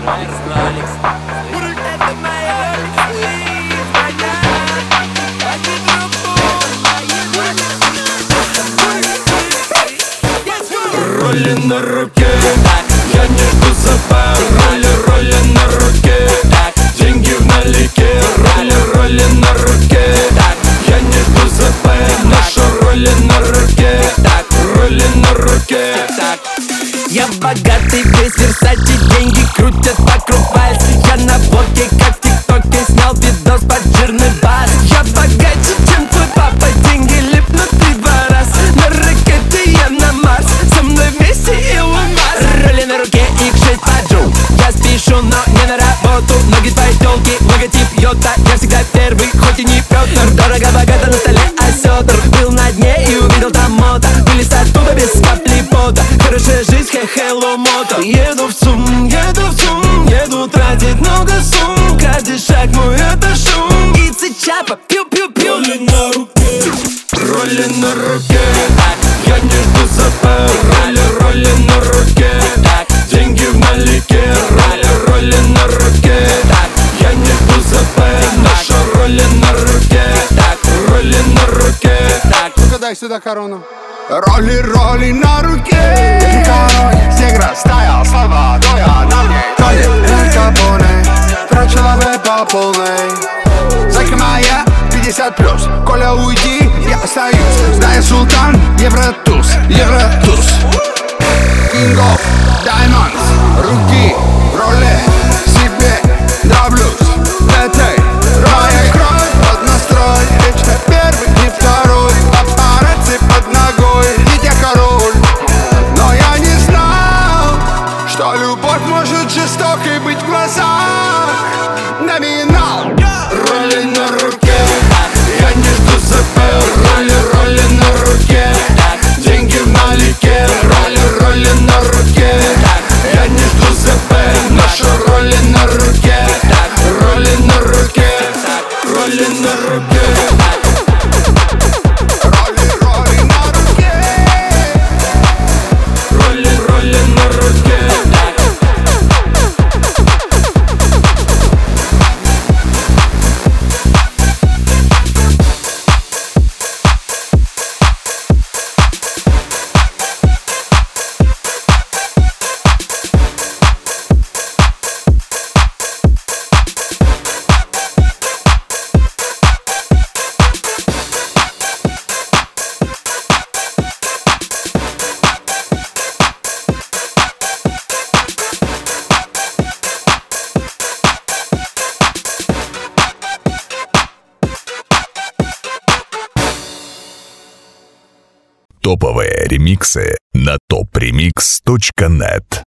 Роли на руке, я не жду ЗП. Роли на руке, деньги в налике. Роли на руке, я не жду ЗП. Наша роли на руке, роли на руке. Я богатый, весь Версачи, деньги крутят вокруг пальц. Я на блоке, как в ТикТоке, снял видос под жирный бас. Я богаче, чем твой папа, деньги липнут 3-2 раз. На ракете я на Марс, со мной вместе Илон Маск. Роли на руке, их 6 поджу. Я спешу, но не на работу. Ноги твоей тёлки, логотип Йота. Я всегда первый, хоть и не Пётр. Дорого-богато на столе осётр. Был на дне и увидел там мото. Вылез оттуда без капли пота. Хорошая жизнь, хэ-хэлло мото. Еду в ЦУМ, еду тратить много сумм. Каждый шаг мой это шум. Ицы чапа, пью-пью-пью. Роли на руке, роли на руке. Я не жду ЗП. Роли на руке, деньги в налике. Роли на руке, я не жду ЗП. Наша роли на руке, роли на руке. Ну-ка дай сюда корону. Роли на руке. Король, сигра, стоял, слова, доя на мне. Тони, Эль Капоне, трачу лавы по полной. Зайка моя, 50+. Коля, уйди, я остаюсь. Знаю, султан, Евротуз. King of Diamonds, руки в роли. Себе нравлюсь в этой роли. Кровь под настрой, вечно первый, не второй. Папарацци под ногой, ведь я король. Но я не знал, что любовь может жестокой быть в глазах. Номинал. Роли на руке, я не жду ЗП. Роли на руке, деньги в налике. Роли на руке, я не жду ЗП. Наша роли на руке, роли на руке, роли на руке. Роли на руке. Роли на руке. Топовые ремиксы на topremix.net.